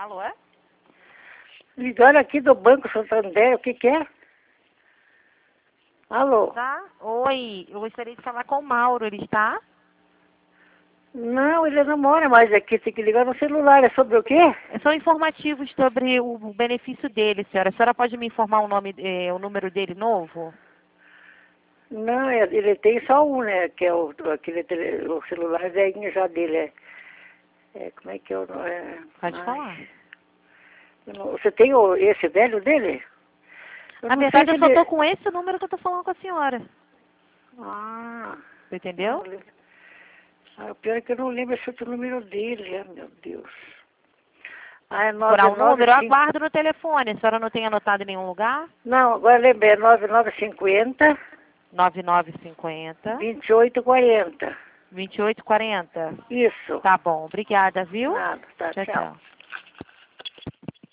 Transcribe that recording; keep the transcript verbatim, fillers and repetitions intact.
Alô, é? Ligaram aqui do Banco Santander, o que que é? Alô? Tá? Oi, eu gostaria de falar com o Mauro, ele está? Não, ele não mora mais aqui, tem que ligar no celular. É sobre o quê? São informativos sobre o benefício dele, senhora. A senhora pode me informar o nome, eh, o número dele novo? Não, é- ele tem só um, né? Que é o, aquele tele- o celular velhinho já dele. É, é, como é que é o nome? É, Pode ai, falar. eu não- você tem o, esse velho dele? Eu Na não sei verdade, se eu só ele... tô com esse número que eu tô falando com a senhora. Ah, Você eu não entendeu? lembro. Ah, o pior é que eu não lembro esse outro número dele. Ah, meu Deus. Ah, é Procurar o número, eu nove nove cinco... aguardo no telefone. A senhora não tem anotado em nenhum lugar? Não, agora lembrei. É nove nove cinco zero, nove nove cinco zero, vinte e oito quarenta. vinte e oito quarenta. Isso. Tá bom, obrigada, viu? Nada, tá, Tchau, tchau. tchau.